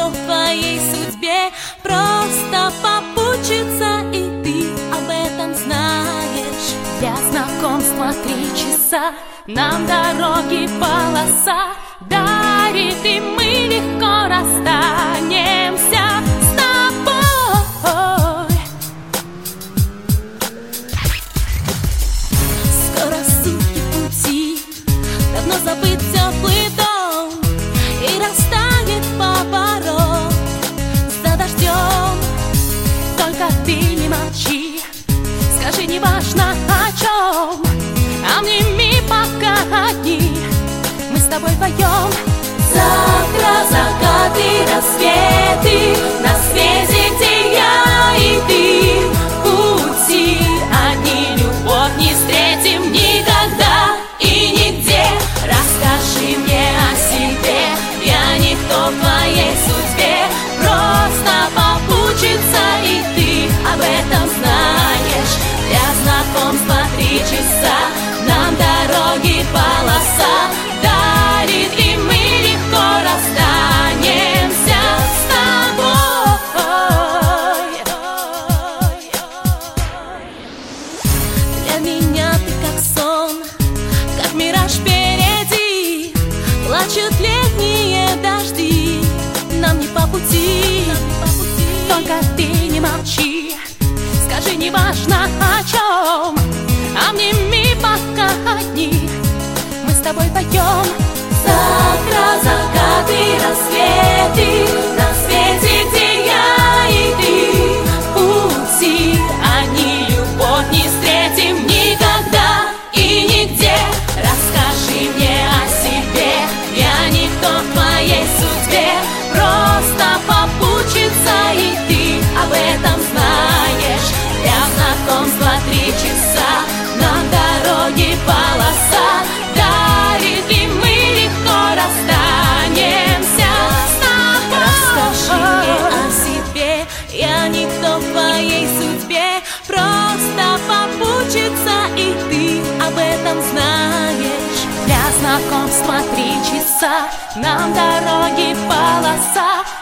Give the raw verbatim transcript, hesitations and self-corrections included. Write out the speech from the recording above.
никто в твоей судьбе, просто попутчица, и ты об этом знаешь. Для знакомства три часа, нам дороги полоса дарит, и мы легко расстанемся с тобой. Скоро сутки пути, давно забыт теплый дом, и растает поворот за дождем. Только ты не молчи, скажи, не важно о чем, обними пока одни, мы с тобой вдвоем. Завтра закаты, рассветы, на свете, где я и ты. Пути одни, любовь не встретим никогда и нигде. Расскажи мне о себе, я никто в твоей судьбе, просто попутчица, и ты об этом знаешь. Для знакомства три часа, нам дороги полоса дарит, и мы легко расстанемся с тобой. Для меня ты как сон, как мираж впереди. Плачут летние дожди, нам не по пути. Только ты не молчи, скажи, не важно о чем, обними пока одни, мы с тобой вдвоем. Завтра закаты, рассветы, на свете, где я и ты. Пути одни, любовь не встретим никогда и нигде. Расскажи мне о себе, я никто в твоей судьбе, просто попутчица, и ты об этом знаешь. Для знакомства три часа, нам дороги полоса дарит, и мы легко расстанемся с тобой. Расскажи мне о себе, я никто в твоей судьбе, просто попутчица, и ты об этом знаешь. Для знакомства три часа, нам дороги полоса